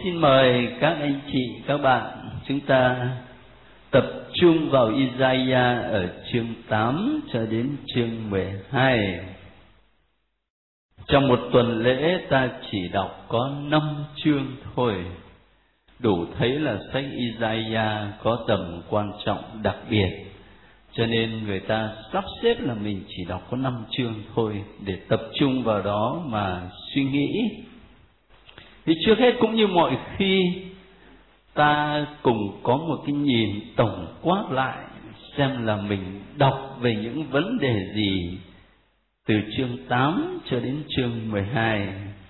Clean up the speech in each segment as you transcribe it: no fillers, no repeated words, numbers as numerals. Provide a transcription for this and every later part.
xin mời các anh chị, các bạn, chúng ta tập trung vào Isaiah ở chương 8 cho đến chương 12. Trong một tuần lễ ta chỉ đọc có 5 chương thôi, đủ thấy là sách Isaiah có tầm quan trọng đặc biệt. Cho nên người ta sắp xếp là mình chỉ đọc có 5 chương thôi, để tập trung vào đó mà suy nghĩ. Thì trước hết cũng như mọi khi, ta cùng có một cái nhìn tổng quát lại, xem là mình đọc về những vấn đề gì từ chương 8 cho đến chương 12.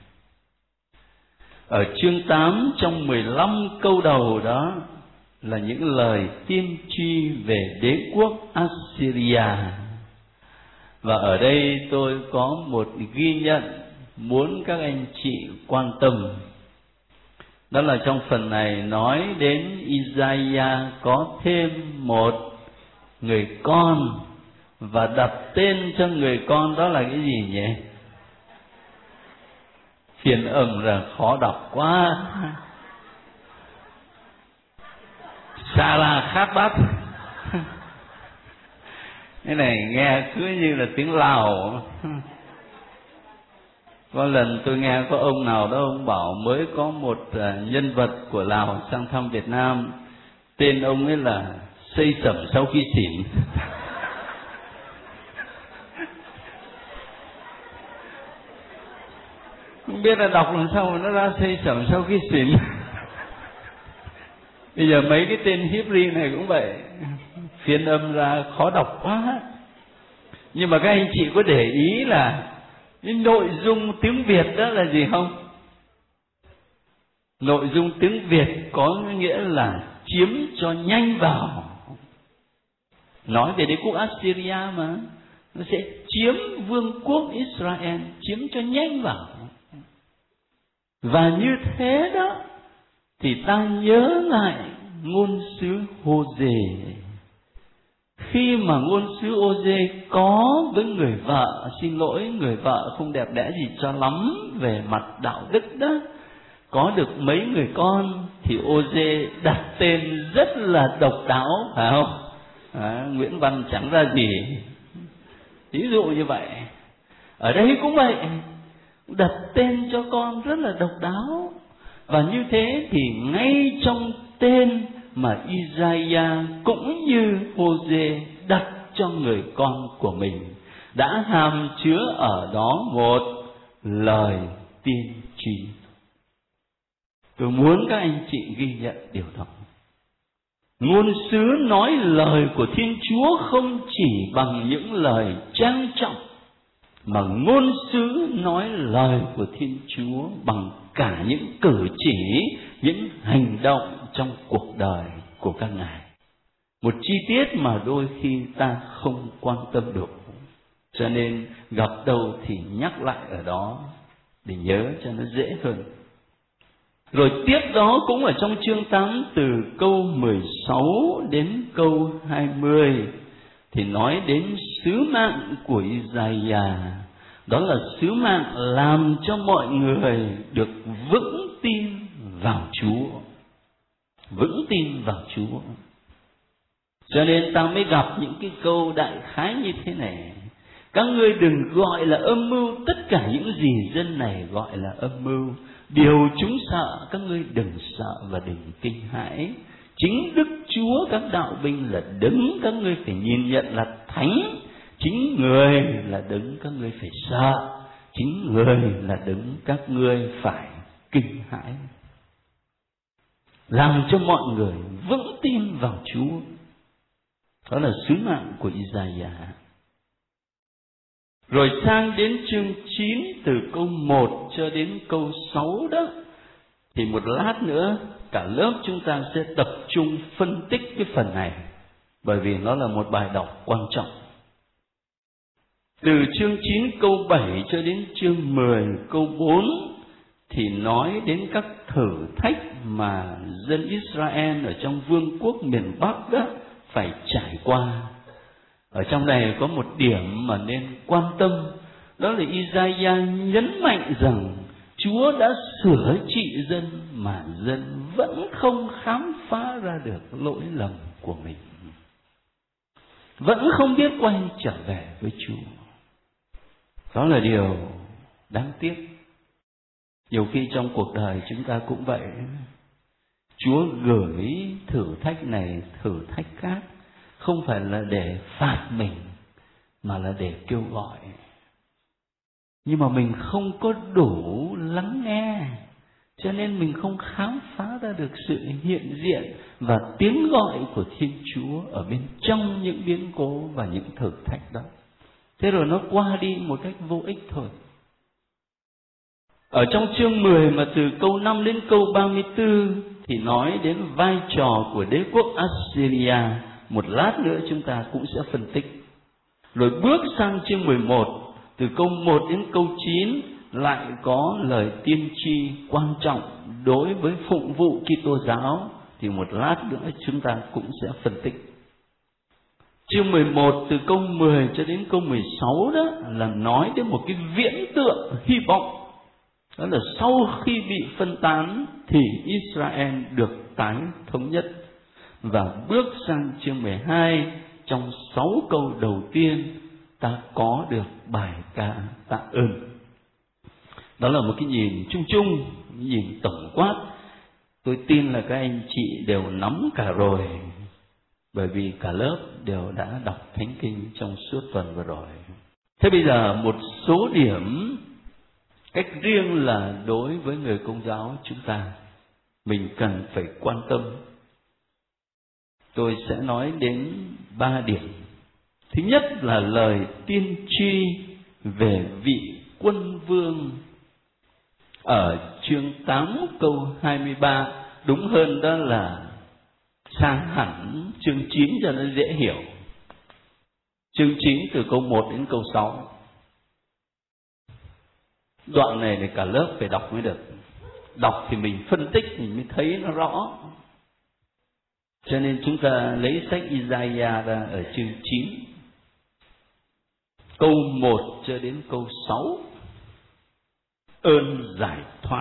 Ở chương 8, trong 15 câu đầu đó là những lời tiên tri về đế quốc Assyria. Và ở đây tôi có một ghi nhận muốn các anh chị quan tâm. Đó là trong phần này nói đến Isaiah có thêm một người con, và đặt tên cho người con đó là cái gì nhỉ? Phiền âm là khó đọc quá. Sa-la khát bát. Cái này nghe cứ như là tiếng Lào. Có lần tôi nghe có ông nào đó, ông bảo mới có một nhân vật của Lào sang thăm Việt Nam, tên ông ấy là Xây Sẩm Sau Khi Xỉn. Không biết là đọc làm sao mà nó ra Xây Sẩm Sau Khi Xỉn. Bây giờ mấy cái tên Hebrew này cũng vậy, phiên âm ra khó đọc quá. Nhưng mà các anh chị có để ý là cái nội dung tiếng Việt đó là gì không? Nội dung tiếng Việt có nghĩa là chiếm cho nhanh vào. Nói về đế quốc Assyria mà, nó sẽ chiếm vương quốc Israel, chiếm cho nhanh vào. Và như thế đó thì ta nhớ lại ngôn sứ Hô-dê. Khi mà ngôn sứ Hô-dê có với người vợ, xin lỗi, người vợ không đẹp đẽ gì cho lắm về mặt đạo đức đó, có được mấy người con, thì Hô-dê đặt tên rất là độc đáo, phải không? Nguyễn Văn chẳng ra gì. Ví dụ như vậy. Ở đây cũng vậy, đặt tên cho con rất là độc đáo. Và như thế thì ngay trong tên mà Isaiah cũng như Hô-dê đặt cho người con của mình, đã hàm chứa ở đó một lời tiên tri. Tôi muốn các anh chị ghi nhận điều đó. Ngôn sứ nói lời của Thiên Chúa không chỉ bằng những lời trang trọng, mà ngôn sứ nói lời của Thiên Chúa bằng cả những cử chỉ, những hành động trong cuộc đời của các ngài. Một chi tiết mà đôi khi ta không quan tâm đủ, cho nên gặp đâu thì nhắc lại ở đó để nhớ cho nó dễ hơn. Rồi tiếp đó cũng ở trong chương 8, từ câu 16 đến câu 20 thì nói đến sứ mạng của Isaiah. Đó là sứ mạng làm cho mọi người được vững tin vào Chúa. Vững tin vào Chúa. Cho nên ta mới gặp những cái câu đại khái như thế này: các ngươi đừng gọi là âm mưu tất cả những gì dân này gọi là âm mưu. Điều chúng sợ các ngươi đừng sợ và đừng kinh hãi. Chính Đức Chúa các đạo binh là đấng các ngươi phải nhìn nhận là thánh. Chính người là đấng các ngươi phải sợ. Chính người là đấng các ngươi phải kinh hãi. Làm cho mọi người vững tin vào Chúa. Đó là sứ mạng của Isaiah. Rồi sang đến chương 9, từ câu 1 cho đến câu 6 đó, thì một lát nữa cả lớp chúng ta sẽ tập trung phân tích cái phần này, bởi vì nó là một bài đọc quan trọng. Từ chương 9 câu 7 cho đến chương 10 câu 4 thì nói đến các thử thách mà dân Israel ở trong vương quốc miền Bắc đó phải trải qua. Ở trong này có một điểm mà nên quan tâm, đó là Isaiah nhấn mạnh rằng Chúa đã sửa trị dân mà dân vẫn không khám phá ra được lỗi lầm của mình, vẫn không biết quay trở về với Chúa. Đó là điều đáng tiếc. Nhiều khi trong cuộc đời chúng ta cũng vậy. Chúa gửi thử thách này, thử thách khác, không phải là để phạt mình, mà là để kêu gọi. Nhưng mà mình không có đủ lắng nghe, cho nên mình không khám phá ra được sự hiện diện và tiếng gọi của Thiên Chúa ở bên trong những biến cố và những thử thách đó. Thế rồi nó qua đi một cách vô ích thôi. Ở trong chương 10 mà từ câu 5 đến câu 34 thì nói đến vai trò của đế quốc Assyria. Một lát nữa chúng ta cũng sẽ phân tích. Rồi bước sang chương 11, từ câu 1 đến câu 9 lại có lời tiên tri quan trọng đối với phụng vụ Kitô giáo, thì một lát nữa chúng ta cũng sẽ phân tích. Chương 11 từ câu 10 cho đến câu 16 đó là nói đến một cái viễn tượng hy vọng. Đó là sau khi bị phân tán thì Israel được tái thống nhất. Và bước sang chương 12, trong 6 câu đầu tiên ta có được bài ca tạ ơn. Đó là một cái nhìn chung chung, nhìn tổng quát. Tôi tin là các anh chị đều nắm cả rồi, bởi vì cả lớp đều đã đọc Thánh Kinh trong suốt tuần vừa rồi. Thế bây giờ một số điểm cách riêng là đối với người Công giáo chúng ta, mình cần phải quan tâm. Tôi sẽ nói đến 3 điểm. Thứ nhất là lời tiên tri về vị quân vương ở chương 8 câu 23, đúng hơn đó là sang hẳn chương 9 cho nó dễ hiểu. Chương 9 từ câu 1 đến câu 6. Đoạn này thì cả lớp phải đọc mới được. Đọc thì mình phân tích mình mới thấy nó rõ. Cho nên chúng ta lấy sách Isaiah ra ở chương 9, câu 1 cho đến câu 6. Ơn giải thoát.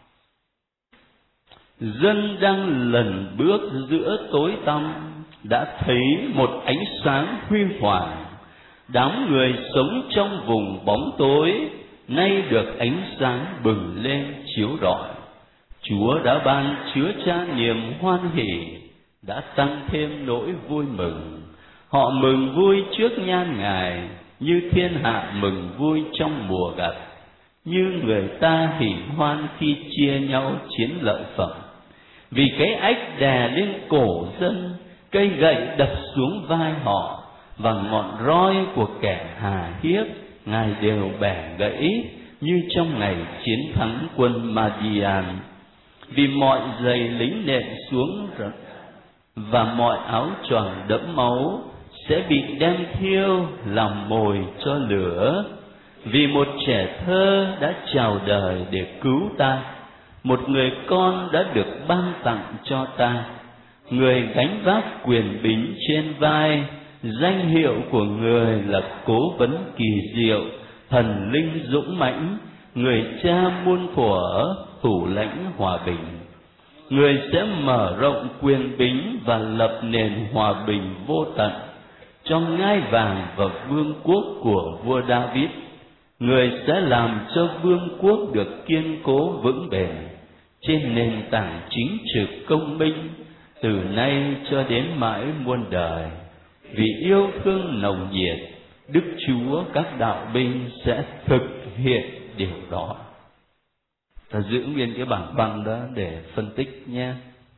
Dân đang lần bước giữa tối tăm đã thấy một ánh sáng huy hoàng. Đám người sống trong vùng bóng tối nay được ánh sáng bừng lên chiếu rọi. Chúa đã ban chứa chan niềm hoan hỉ, đã tăng thêm nỗi vui mừng. Họ mừng vui trước nhan Ngài, như thiên hạ mừng vui trong mùa gặt, như người ta hỉ hoan khi chia nhau chiến lợi phẩm. Vì cái ách đè lên cổ dân, cây gậy đập xuống vai họ, và ngọn roi của kẻ hà hiếp Ngài đều bẻ gãy, như trong ngày chiến thắng quân Madian. Vì mọi giày lính nện xuống và mọi áo choàng đẫm máu sẽ bị đem thiêu làm mồi cho lửa. Vì một trẻ thơ đã chào đời để cứu ta, một người con đã được ban tặng cho ta. Người gánh vác quyền bính trên vai, danh hiệu của người là Cố Vấn kỳ diệu, Thần linh dũng mãnh, người cha muôn thuở, thủ lãnh hòa bình. Người sẽ mở rộng quyền bính và lập nền hòa bình vô tận trong ngai vàng và vương quốc của vua David. Người sẽ làm cho vương quốc được kiên cố vững bền trên nền tảng chính trực công minh, từ nay cho đến mãi muôn đời. Vì yêu thương nồng nhiệt, Đức Chúa các đạo binh sẽ thực hiện điều đó. Ta giữ nguyên cái bảng văn đó để phân tích nhé.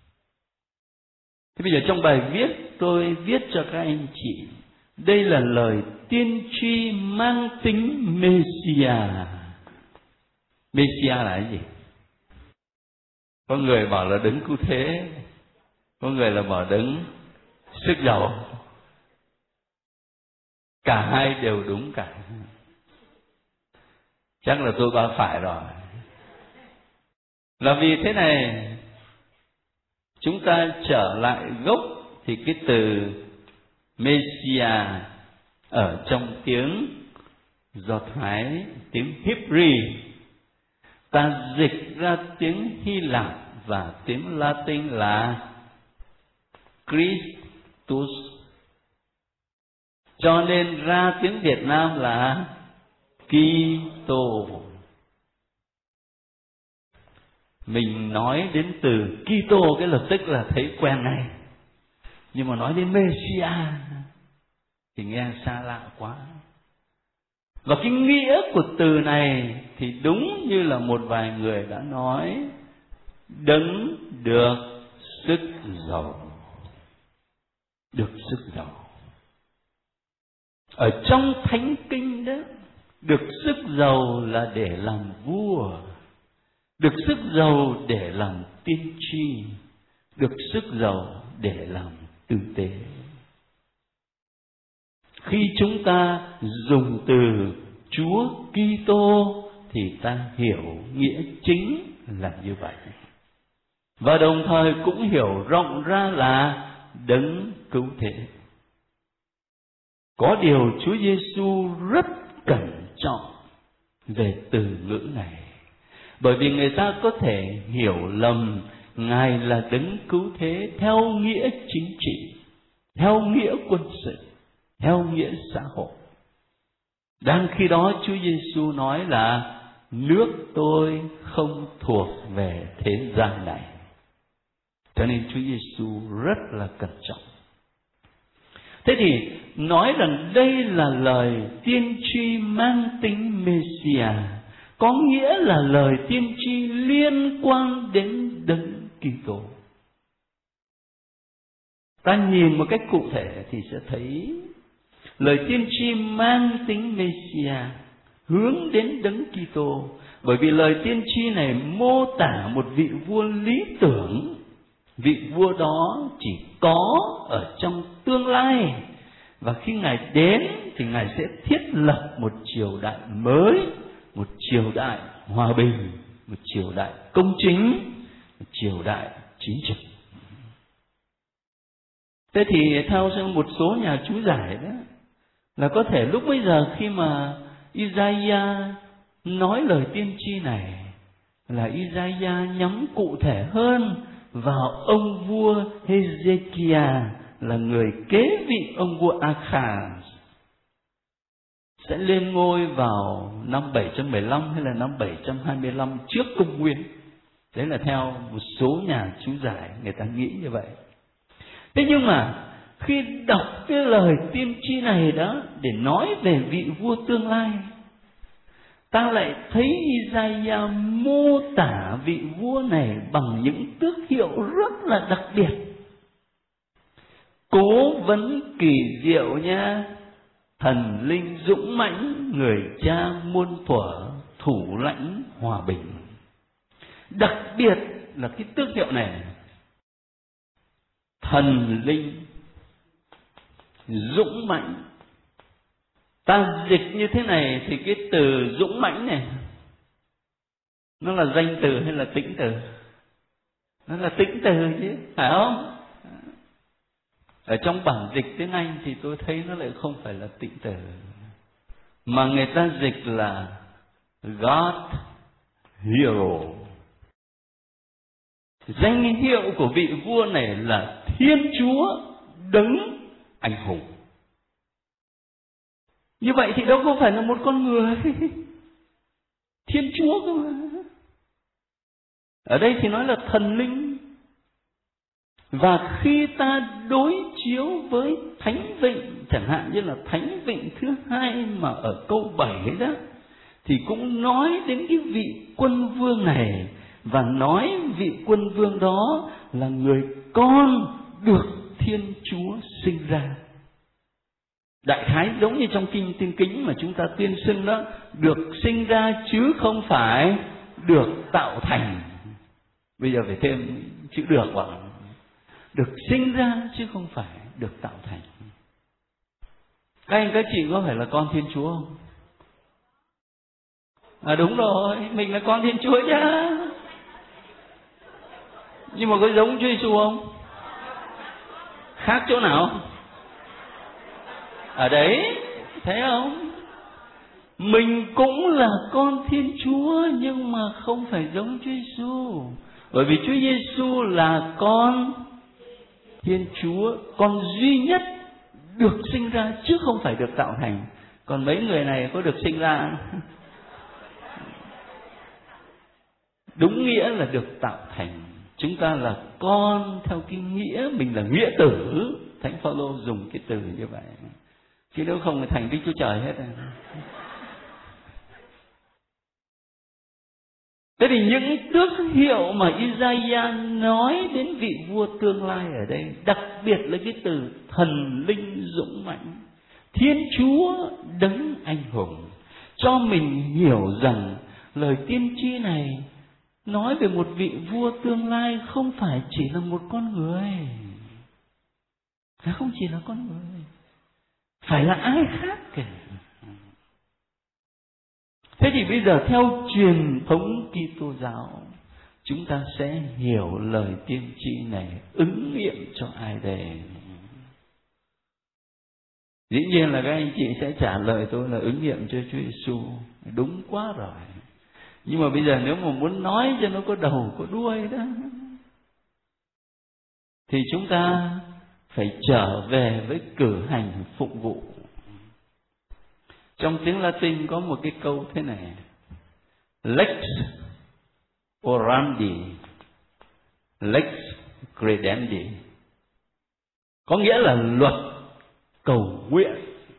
Thế bây giờ trong bài viết tôi viết cho các anh chị, đây là lời tiên tri mang tính Messiah. Messiah là cái gì? Có người bảo là đấng cứu thế, có người là bảo đấng sức giàu. Cả hai đều đúng cả. Chắc là tôi có phải rồi. Là vì thế này, chúng ta trở lại gốc thì cái từ Messiah ở trong tiếng Do Thái, tiếng Hebrew, Ta dịch ra tiếng Hy Lạp và tiếng Latin là Christus, cho nên ra tiếng Việt Nam là Kitô. Mình nói đến từ Kitô cái lập tức là thấy quen ngay, nhưng mà nói đến Messiah thì nghe xa lạ quá. Và cái nghĩa của từ này thì đúng như là một vài người đã nói, đấng được sức giàu. Được sức giàu. Ở trong Thánh Kinh đó, được sức giàu là để làm vua, được sức giàu để làm tiên tri, được sức giàu để làm tử tế. Khi chúng ta dùng từ Chúa Kitô thì ta hiểu nghĩa chính là như vậy, và đồng thời cũng hiểu rộng ra là đấng cứu thế. Có điều Chúa Giêsu rất cẩn trọng về từ ngữ này, bởi vì người ta có thể hiểu lầm Ngài là đấng cứu thế theo nghĩa chính trị, theo nghĩa quân sự, theo nghĩa xã hội. Đang khi đó Chúa Giêsu nói là nước tôi không thuộc về thế gian này. Cho nên Chúa Giêsu rất là cẩn trọng. Thế thì nói rằng đây là lời tiên tri mang tính Messiah, có nghĩa là lời tiên tri liên quan đến đấng Kitô. Ta nhìn một cách cụ thể thì sẽ thấy lời tiên tri mang tính Messiah hướng đến đấng Kitô, bởi vì lời tiên tri này mô tả một vị vua lý tưởng. Vị vua đó chỉ có ở trong tương lai, và khi Ngài đến thì Ngài sẽ thiết lập một triều đại mới, một triều đại hòa bình, một triều đại công chính, một triều đại chính trực. Thế thì theo một số nhà chú giải đó, là có thể lúc bây giờ khi mà Isaiah nói lời tiên tri này, là Isaiah nhắm cụ thể hơn vào ông vua Hezekiah, là người kế vị ông vua Achaz, sẽ lên ngôi vào năm 715 hay là năm 725 trước công nguyên. Đấy là theo một số nhà chú giải người ta nghĩ như vậy. Thế nhưng mà khi đọc cái lời tiên tri này đó để nói về vị vua tương lai, ta lại thấy Isaiah mô tả vị vua này bằng những tước hiệu rất là đặc biệt. Cố vấn kỳ diệu nha, thần linh dũng mãnh, người cha muôn thuở, thủ lãnh hòa bình. Đặc biệt là cái tước hiệu này, thần linh dũng mãnh. Ta dịch như thế này thì cái từ dũng mãnh này nó là danh từ hay là tĩnh từ? Nó là tĩnh từ chứ, phải không? Ở trong bản dịch tiếng Anh thì tôi thấy nó lại không phải là tĩnh từ, mà người ta dịch là God Hero. Danh hiệu của vị vua này là Thiên Chúa đấng anh hùng. Như vậy thì đâu có phải là một con người, Thiên Chúa cơ mà. Ở đây thì nói là thần linh. Và khi ta đối chiếu với Thánh Vịnh, chẳng hạn như là Thánh Vịnh thứ 2 mà ở câu 7 đó, thì cũng nói đến cái vị quân vương này, và nói vị quân vương đó là người con được Thiên Chúa sinh ra. Đại khái giống như trong kinh Tiên Kính mà chúng ta tuyên xưng đó, được sinh ra chứ không phải được tạo thành. Bây giờ phải thêm chữ được vào. Được sinh ra chứ không phải được tạo thành. Các anh các chị có phải là con Thiên Chúa không? À đúng rồi, mình là con Thiên Chúa chứ. Nhưng mà có giống Chúa Giêsu không? Khác chỗ nào? Ở đấy, thấy không? Mình cũng là con Thiên Chúa, nhưng mà không phải giống Chúa Giêsu. Bởi vì Chúa Giêsu là con Thiên Chúa, con duy nhất được sinh ra chứ không phải được tạo thành. Còn mấy người này có được sinh ra đúng nghĩa là được tạo thành. Chúng ta là con theo cái nghĩa mình là nghĩa tử. Thánh Phaolô dùng cái từ như vậy, chứ nếu không thì thành Đức Chúa Trời hết rồi. Thế thì những tước hiệu mà Isaiah nói đến vị vua tương lai ở đây, đặc biệt là cái từ thần linh dũng mãnh, Thiên Chúa đấng anh hùng, cho mình hiểu rằng lời tiên tri này nói về một vị vua tương lai không phải chỉ là một con người. Không chỉ là con người, phải là ai khác kể. Thế thì bây giờ theo truyền thống Kitô giáo, chúng ta sẽ hiểu lời tiên tri này ứng nghiệm cho ai đây? Dĩ nhiên là các anh chị sẽ trả lời tôi là ứng nghiệm cho Chúa Giêsu. Đúng quá rồi. Nhưng mà bây giờ nếu mà muốn nói cho nó có đầu có đuôi đó, thì chúng ta phải trở về với cử hành phụng vụ. Trong tiếng Latin có một cái câu thế này: Lex orandi, lex credendi. Có nghĩa là luật cầu nguyện.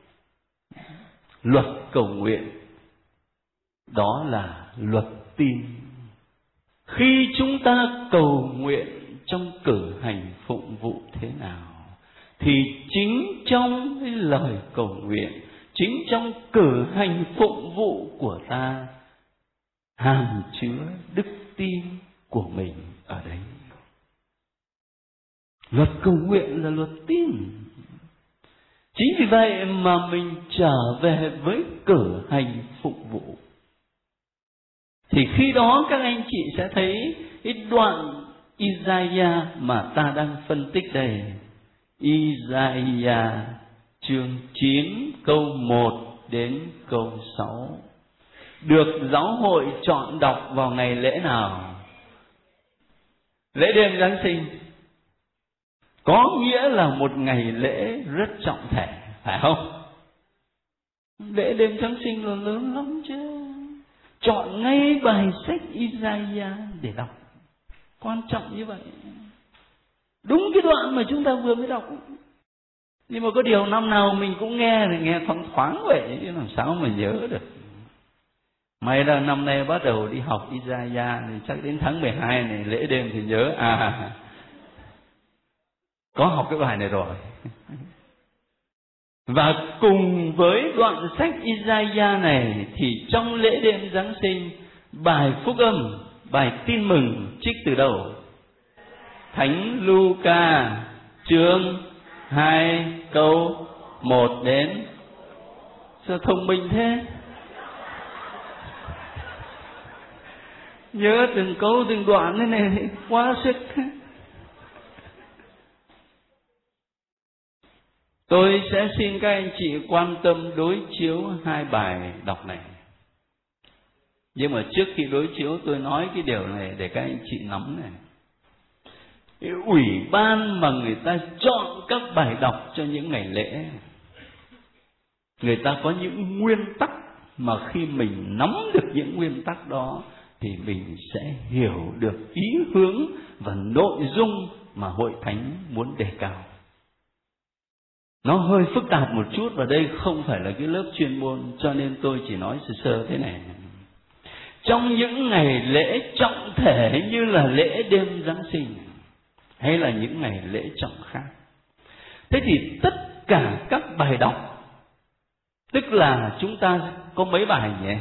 Luật cầu nguyện đó là luật tin. Khi chúng ta cầu nguyện trong cử hành phụng vụ thế nào, thì chính trong cái lời cầu nguyện, chính trong cử hành phụng vụ của ta hàm chứa đức tin của mình ở đấy. Luật cầu nguyện là luật tin. Chính vì vậy mà mình trở về với cử hành phụng vụ, thì khi đó các anh chị sẽ thấy cái đoạn Isaiah mà ta đang phân tích đây. Isaiah chương 9 câu 1 đến câu 6 được giáo hội chọn đọc vào ngày lễ nào? Lễ đêm Giáng sinh. Có nghĩa là một ngày lễ rất trọng thể, phải không? Lễ đêm Giáng sinh là lớn lắm chứ. Chọn ngay bài sách Isaiah để đọc, quan trọng như vậy. Đúng cái đoạn mà chúng ta vừa mới đọc. Nhưng mà có điều năm nào mình cũng nghe thoáng thoáng vậy, chứ làm sao mà nhớ được. May là năm nay bắt đầu đi học Isaiah thì chắc đến tháng 12 này lễ đêm thì nhớ có học cái bài này rồi. Và cùng với đoạn sách Isaiah này thì trong lễ đêm Giáng sinh, bài phúc âm, bài tin mừng trích từ đâu? Thánh Luca chương 2 câu 1 đến. Sao thông minh thế? Nhớ từng câu từng đoạn thế này quá sức. Tôi sẽ xin các anh chị quan tâm đối chiếu hai bài đọc này. Nhưng mà trước khi đối chiếu tôi nói cái điều này để các anh chị nắm này. Cái ủy ban mà người ta chọn các bài đọc cho những ngày lễ, người ta có những nguyên tắc mà khi mình nắm được những nguyên tắc đó thì mình sẽ hiểu được ý hướng và nội dung mà hội thánh muốn đề cao. Nó hơi phức tạp một chút, và đây không phải là cái lớp chuyên môn, cho nên tôi chỉ nói sơ sơ thế này. Trong những ngày lễ trọng thể như là lễ đêm Giáng sinh hay là những ngày lễ trọng khác, thế thì tất cả các bài đọc, tức là chúng ta có mấy bài nhỉ?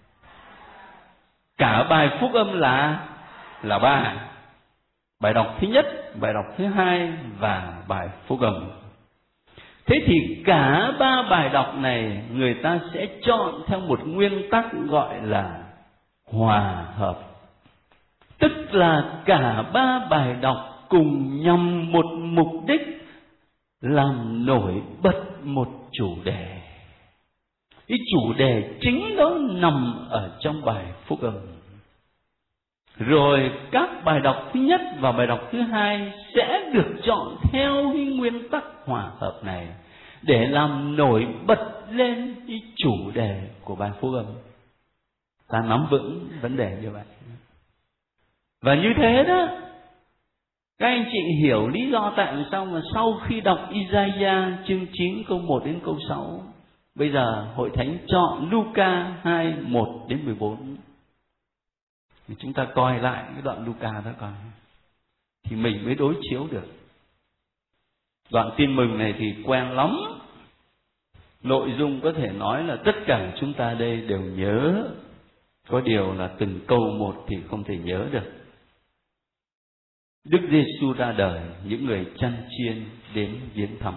Cả bài phúc âm là 3. Bài đọc thứ nhất, bài đọc thứ hai và bài phúc âm. Thế thì cả 3 bài đọc này người ta sẽ chọn theo một nguyên tắc gọi là hòa hợp. Tức là cả 3 bài đọc cùng nhằm một mục đích, làm nổi bật một chủ đề. Cái chủ đề chính đó nằm ở trong bài phúc âm. Rồi các bài đọc thứ nhất và bài đọc thứ hai sẽ được chọn theo cái nguyên tắc hòa hợp này để làm nổi bật lên cái chủ đề của bài phúc âm. Ta nắm vững vấn đề như vậy. Và như thế đó, các anh chị hiểu lý do tại sao mà sau khi đọc Isaiah chương 9 câu 1 đến câu 6, bây giờ Hội Thánh chọn Luca 2, 1 đến 14. Thì chúng ta coi lại cái đoạn Luca đó coi, thì mình mới đối chiếu được. Đoạn tin mừng này thì quen lắm. Nội dung có thể nói là tất cả chúng ta đây đều nhớ. Có điều là từng câu một thì không thể nhớ được. Đức Giêsu ra đời, những người chăn chiên đến viếng thăm.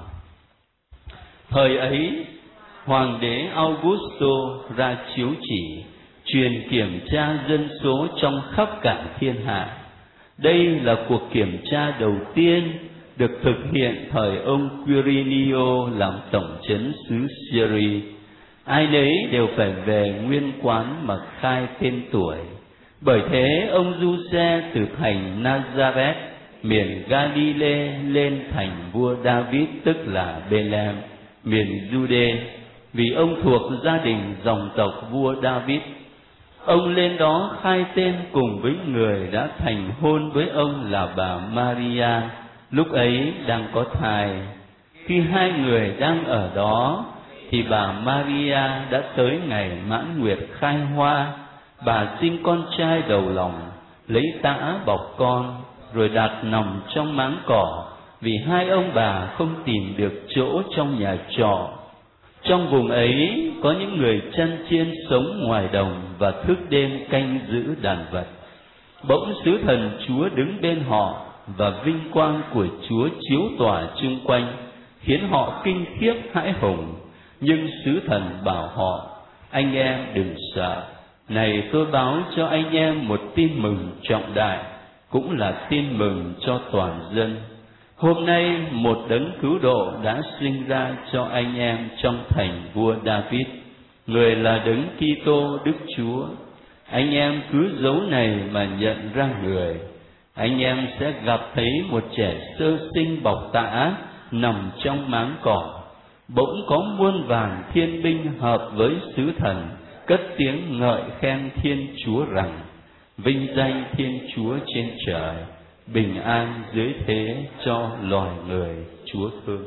Thời ấy, Hoàng đế Augusto ra chiếu chỉ truyền kiểm tra dân số trong khắp cả thiên hạ. Đây là cuộc kiểm tra đầu tiên được thực hiện thời ông Quirinio làm tổng trấn xứ Syria. Ai nấy đều phải về nguyên quán mà khai tên tuổi. Bởi thế ông Giuse từ thành Nazareth miền Galilee lên thành vua David, tức là Bethlehem miền Jude, vì ông thuộc gia đình dòng tộc vua David. Ông lên đó khai tên cùng với người đã thành hôn với ông là bà Maria, lúc ấy đang có thai. Khi hai người đang ở đó thì bà Maria đã tới ngày mãn nguyệt khai hoa. Bà sinh con trai đầu lòng, lấy tã bọc con, rồi đặt nằm trong máng cỏ, vì hai ông bà không tìm được chỗ trong nhà trọ. Trong vùng ấy có những người chăn chiên sống ngoài đồng và thức đêm canh giữ đàn vật. Bỗng sứ thần Chúa đứng bên họ, và vinh quang của Chúa chiếu tỏa chung quanh, khiến họ kinh khiếp hãi hùng. Nhưng sứ thần bảo họ: anh em đừng sợ. Này, tôi báo cho anh em một tin mừng trọng đại, cũng là tin mừng cho toàn dân. Hôm nay một đấng cứu độ đã sinh ra cho anh em trong thành vua David, người là đấng Kitô Đức Chúa. Anh em cứ dấu này mà nhận ra người. Anh em sẽ gặp thấy một trẻ sơ sinh bọc tã nằm trong máng cỏ. Bỗng có muôn vàn thiên binh hợp với sứ thần, cất tiếng ngợi khen Thiên Chúa rằng: vinh danh Thiên Chúa trên trời, bình an dưới thế cho loài người Chúa thương.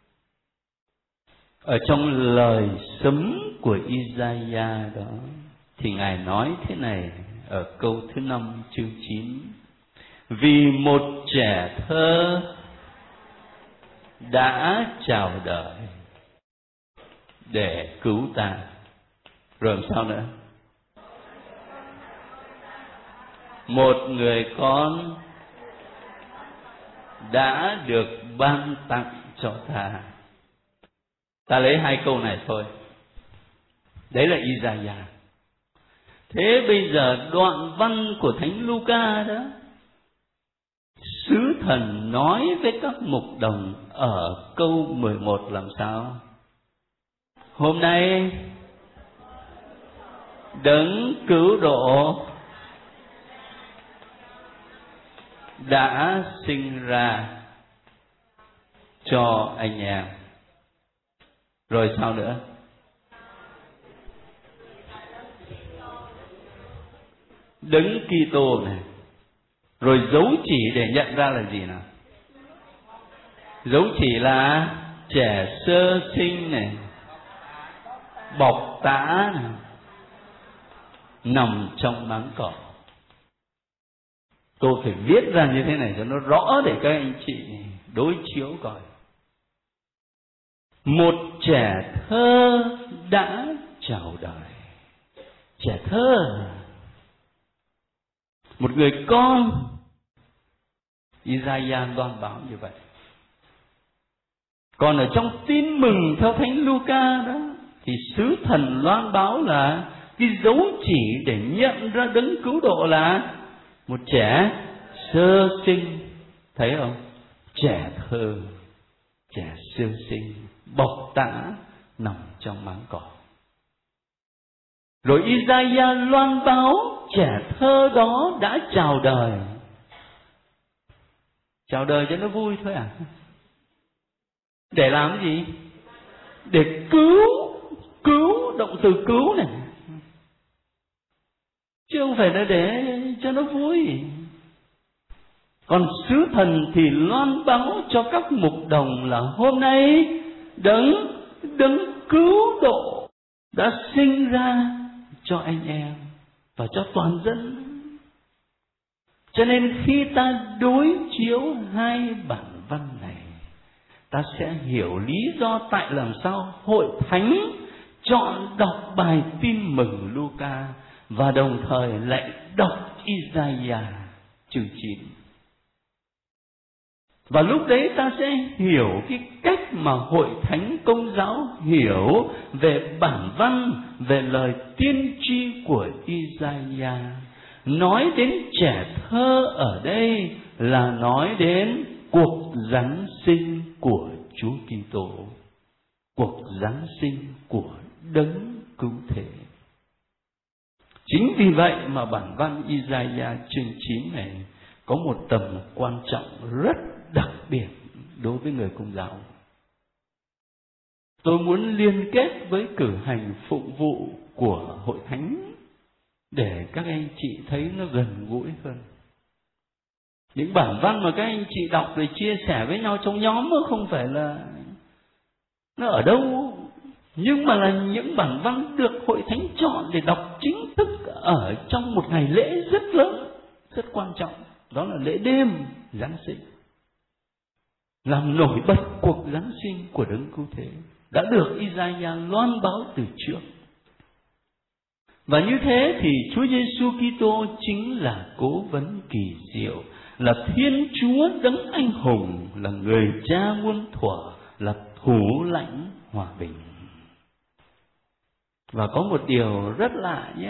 Ở trong lời sấm của Isaiah đó thì Ngài nói thế này ở câu thứ 5 chương 9: vì một trẻ thơ đã chào đời để cứu ta. Rồi làm sao nữa? Một người con đã được ban tặng cho ta. Ta lấy hai câu này thôi. Đấy là Isaiah. Thế bây giờ đoạn văn của Thánh Luca đó, sứ thần nói với các mục đồng ở câu 11 làm sao? Hôm nay đấng cứu độ đã sinh ra cho anh em. Rồi sao nữa? Đấng Kitô này. Rồi dấu chỉ để nhận ra là gì nào? Dấu chỉ là trẻ sơ sinh này, bọc tã này, nằm trong máng cỏ. Tôi phải viết ra như thế này cho nó rõ để các anh chị đối chiếu coi. Một trẻ thơ đã chào đời. Trẻ thơ, một người con. Isaiah loan báo như vậy. Còn ở trong tin mừng theo Thánh Luca đó thì sứ thần loan báo là cái dấu chỉ để nhận ra đấng cứu độ là một trẻ sơ sinh. Thấy không? Trẻ thơ, trẻ sơ sinh, bọc tã, nằm trong máng cỏ. Rồi Isaiah loan báo trẻ thơ đó đã chào đời. Chào đời cho nó vui thôi à? Để làm cái gì? Để cứu, động từ cứu này, chứ không phải là để cho nó vui. Còn sứ thần thì loan báo cho các mục đồng là hôm nay đấng cứu độ đã sinh ra cho anh em và cho toàn dân. Cho nên khi ta đối chiếu hai bản văn này, ta sẽ hiểu lý do tại làm sao Hội Thánh chọn đọc bài tin mừng Luca và đồng thời lại đọc Isaiah chương 9. Và lúc đấy ta sẽ hiểu cái cách mà Hội Thánh Công giáo hiểu về bản văn, về lời tiên tri của Isaiah. Nói đến trẻ thơ ở đây là nói đến cuộc giáng sinh của Chúa Kitô, cuộc giáng sinh của đấng cứu thế. Chính vì vậy mà bản văn Isaiah chương 9 này có một tầm quan trọng rất đặc biệt đối với người Công giáo. Tôi muốn liên kết với cử hành phụng vụ của Hội Thánh để các anh chị thấy nó gần gũi hơn. Những bản văn mà các anh chị đọc rồi chia sẻ với nhau trong nhóm không phải là nó ở đâu, nhưng mà là những bản văn được Hội Thánh chọn để đọc chính thức ở trong một ngày lễ rất lớn, rất quan trọng. Đó là lễ đêm Giáng sinh, làm nổi bật cuộc Giáng sinh của đấng cứu thế đã được Isaiah loan báo từ trước. Và như thế thì Chúa Giêsu Kitô chính là Cố Vấn kỳ diệu, là Thiên Chúa đấng anh hùng, là người cha muôn thuở, là thủ lãnh hòa bình. Và có một điều rất lạ nhé,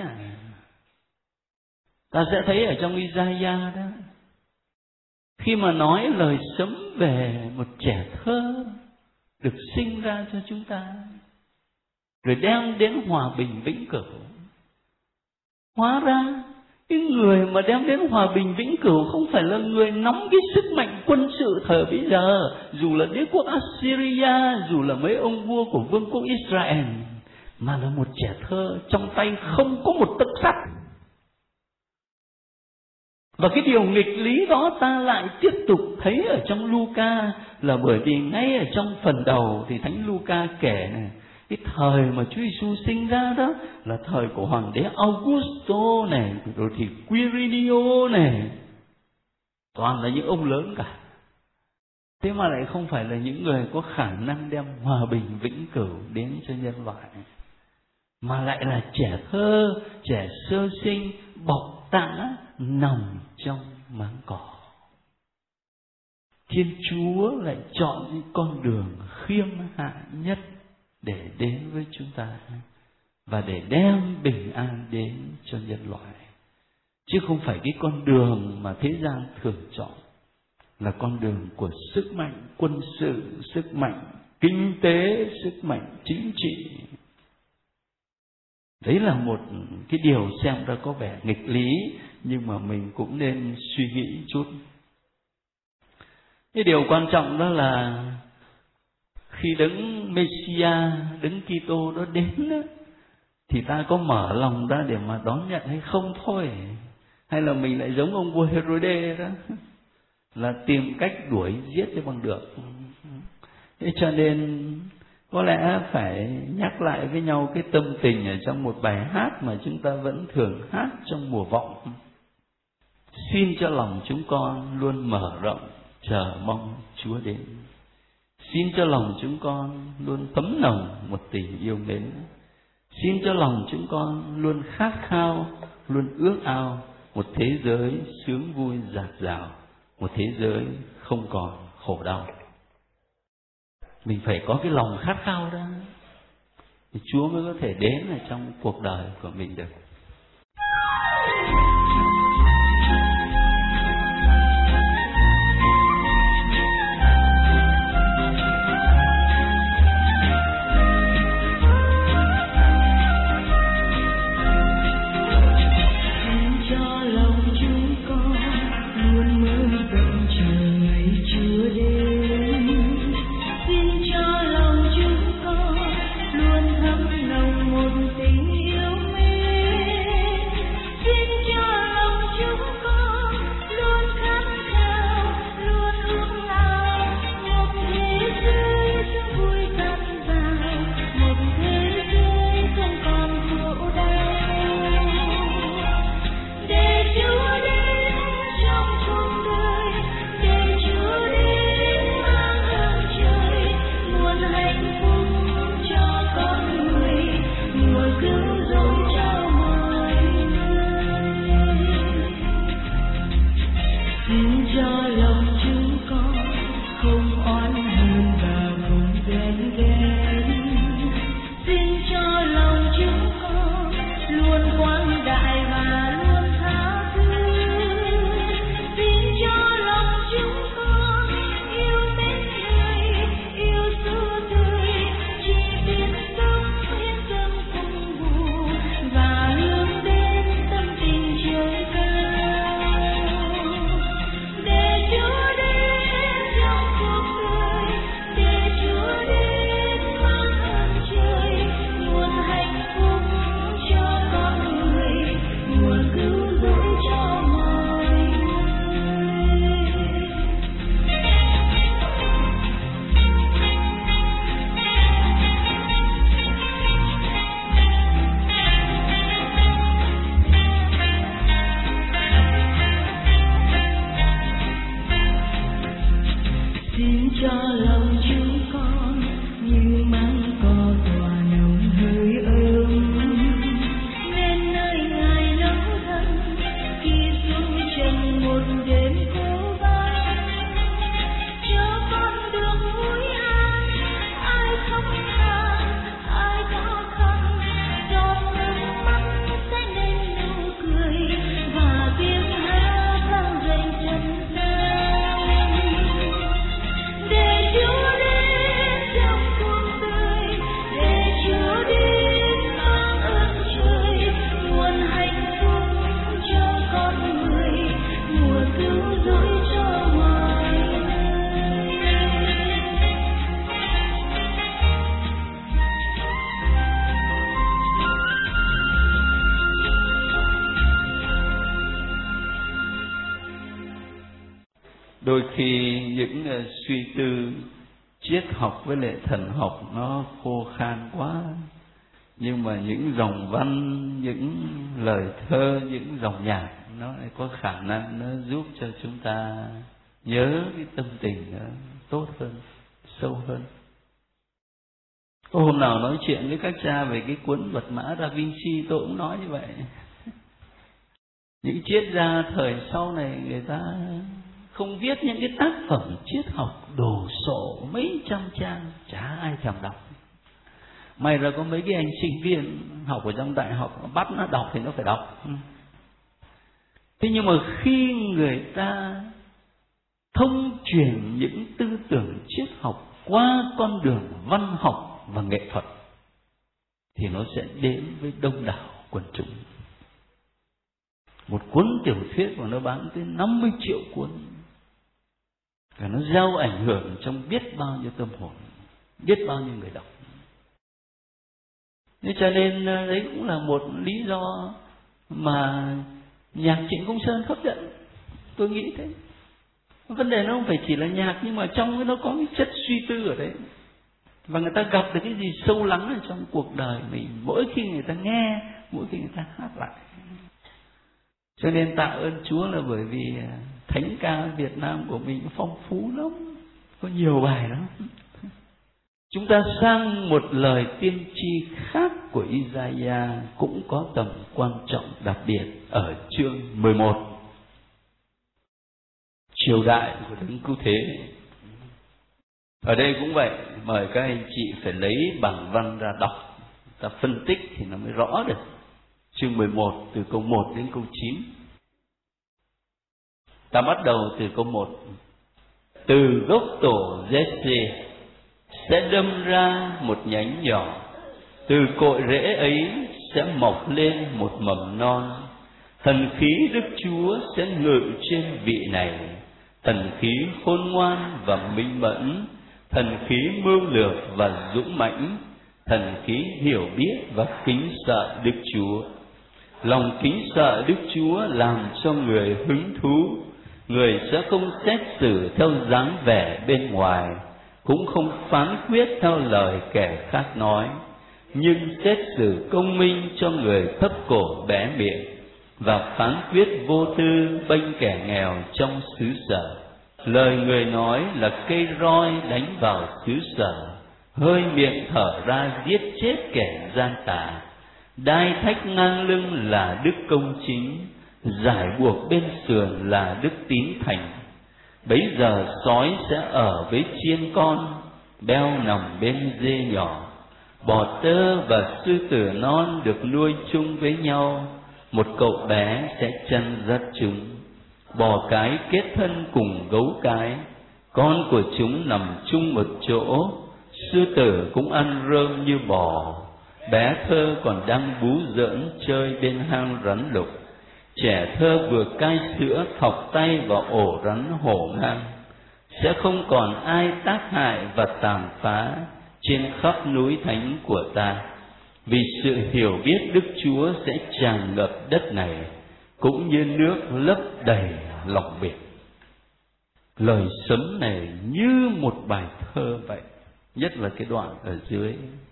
ta sẽ thấy ở trong Isaiah đó, khi mà nói lời sấm về một trẻ thơ được sinh ra cho chúng ta, rồi đem đến hòa bình vĩnh cửu. Hóa ra cái người mà đem đến hòa bình vĩnh cửu không phải là người nắm cái sức mạnh quân sự thời bấy giờ, dù là đế quốc Assyria, dù là mấy ông vua của vương quốc Israel, mà là một trẻ thơ trong tay không có một tấc sắt. Và cái điều nghịch lý đó ta lại tiếp tục thấy ở trong Luca, là bởi vì ngay ở trong phần đầu thì Thánh Luca kể này, cái thời mà Chúa Giêsu sinh ra đó là thời của hoàng đế Augusto này, rồi thì Quirinio này, toàn là những ông lớn cả. Thế mà lại không phải là những người có khả năng đem hòa bình vĩnh cửu đến cho nhân loại, mà lại là trẻ thơ, trẻ sơ sinh, bọc tã nằm trong máng cỏ. Thiên Chúa lại chọn những con đường khiêm hạ nhất để đến với chúng ta và để đem bình an đến cho nhân loại, chứ không phải cái con đường mà thế gian thường chọn, là con đường của sức mạnh quân sự, sức mạnh kinh tế, sức mạnh chính trị. Đấy là một cái điều xem ra có vẻ nghịch lý, nhưng mà mình cũng nên suy nghĩ chút. Cái điều quan trọng đó là khi đấng Messiah, đấng Kitô đó đến đó, thì ta có mở lòng ra để mà đón nhận hay không thôi. Hay là mình lại giống ông vua Herode đó, là tìm cách đuổi giết cho bằng được. Thế cho nên có lẽ phải nhắc lại với nhau cái tâm tình ở trong một bài hát mà chúng ta vẫn thường hát trong mùa vọng. Xin cho lòng chúng con luôn mở rộng, chờ mong Chúa đến. Xin cho lòng chúng con luôn thấm nồng một tình yêu mến. Xin cho lòng chúng con luôn khát khao, luôn ước ao một thế giới sướng vui dạt dào, một thế giới không còn khổ đau. Mình phải có cái lòng khát khao đó, thì Chúa mới có thể đến ở trong cuộc đời của mình được. xin cho lòng chúng con không oán hờn và không ghen ghét, xin cho lòng chúng con luôn quang đại và luôn tha thứ, xin cho lòng chúng con yêu mến người, yêu Chúa tươi, chỉ biết sống hiến dâng cùng bù và hướng đến tâm tình trời cao. Để Chúa đến trong cuộc đời, để Chúa đến mang ơn trời, nguồn hạnh phúc cho con người, nguồn cứu rỗi cho mọi người. Xin cho lòng chúng con như măng cỏ tỏa nồng hơi ấm, nên nơi Ngài nấu thân khi xuống trần một đêm cô vắng. Cho con đường vui an, ai khóc than, ai khó khăn, giọt nước mắt sẽ nên nụ cười và tiếng hát vang dậy trần gian. Để Chúa đến trong cuộc đời, để Chúa đến mang ơn trời, nguồn hạnh phúc cho con người, mùa cứu rỗi cho mọi người. Đôi khi những suy tư triết học với lại thần học nó khô khan quá, nhưng mà những dòng văn, những lời thơ, những dòng nhạc nó lại có khả năng nó giúp cho chúng ta nhớ cái tâm tình nó tốt hơn, sâu hơn. Hôm nào nói chuyện với các cha về cái cuốn Mật mã Da Vinci, tôi cũng nói như vậy. Những triết gia thời sau này người ta không viết những cái tác phẩm triết học đồ sộ mấy trăm trang, chả ai thèm đọc. May ra có mấy cái anh sinh viên học ở trong đại học bắt nó đọc thì nó phải đọc. Thế nhưng mà khi người ta thông truyền những tư tưởng triết học qua con đường văn học và nghệ thuật thì nó sẽ đến với đông đảo quần chúng. Một cuốn tiểu thuyết mà nó bán tới 50 triệu cuốn, và nó gieo ảnh hưởng trong biết bao nhiêu tâm hồn, biết bao nhiêu người đọc. Thế cho nên đấy cũng là một lý do mà nhạc Trịnh Công Sơn hấp dẫn. Tôi nghĩ thế. Vấn đề nó không phải chỉ là nhạc, nhưng mà trong cái nó có cái chất suy tư ở đấy. Và người ta gặp được cái gì sâu lắng ở trong cuộc đời mình mỗi khi người ta nghe, mỗi khi người ta hát lại. Cho nên tạ ơn Chúa là bởi vì thánh ca Việt Nam của mình phong phú lắm, có nhiều bài lắm. Chúng ta sang một lời tiên tri khác của Isaiah cũng có tầm quan trọng đặc biệt ở chương 11. Triều đại của Đấng Cứu Thế. Ở đây cũng vậy, mời các anh chị phải lấy bản văn ra đọc, ta phân tích thì nó mới rõ được. Chương 11 từ câu 1 đến câu 9. Ta bắt đầu từ câu 1. Từ gốc tổ Giê-xê sẽ đâm ra một nhánh nhỏ, từ cội rễ ấy sẽ mọc lên một mầm non. Thần khí Đức Chúa sẽ ngự trên vị này, thần khí khôn ngoan và minh mẫn, thần khí mưu lược và dũng mãnh, thần khí hiểu biết và kính sợ Đức Chúa. Lòng kính sợ Đức Chúa làm cho người hứng thú. Người sẽ không xét xử theo dáng vẻ bên ngoài, cũng không phán quyết theo lời kẻ khác nói, nhưng xét xử công minh cho người thấp cổ bé miệng, và phán quyết vô tư bênh kẻ nghèo trong xứ sở. Lời người nói là cây roi đánh vào xứ sở, hơi miệng thở ra giết chết kẻ gian tà. Đai thách ngang lưng là đức công chính, giải buộc bên sườn là đức tín thành. Bấy giờ sói sẽ ở với chiên con, beo nằm bên dê nhỏ. Bò tơ và sư tử non được nuôi chung với nhau, một cậu bé sẽ chăn dắt chúng. Bò cái kết thân cùng gấu cái, con của chúng nằm chung một chỗ. Sư tử cũng ăn rơm như bò, bé thơ còn đang bú giỡn chơi bên hang rắn lục. Trẻ thơ vừa cai sữa thọc tay vào ổ rắn hổ mang. Sẽ không còn ai tác hại và tàn phá trên khắp núi thánh của ta, vì sự hiểu biết Đức Chúa sẽ tràn ngập đất này, cũng như nước lấp đầy lòng biển. Lời sấm này như một bài thơ vậy, nhất là cái đoạn ở dưới.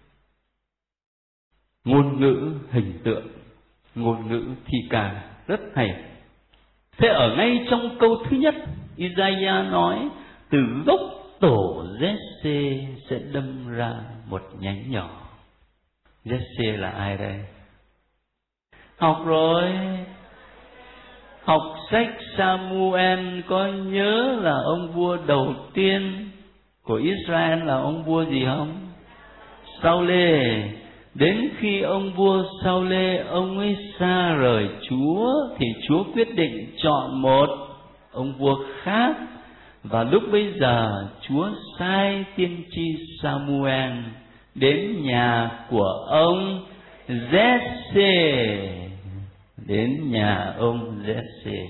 Ngôn ngữ hình tượng, ngôn ngữ thi ca rất hay. Thế ở ngay trong câu thứ nhất, Isaiah nói từ gốc tổ Giê-xê sẽ đâm ra một nhánh nhỏ. Giê-xê là ai đây? Học rồi, học sách Samuel có nhớ là ông vua đầu tiên của Israel là ông vua gì không? Sao-lê. Đến khi ông vua Sao-lê ông ấy xa rời Chúa thì Chúa quyết định chọn một ông vua khác. Và lúc bấy giờ Chúa sai tiên tri Samuel đến nhà của ông Giê-xê, đến nhà ông Giê-xê.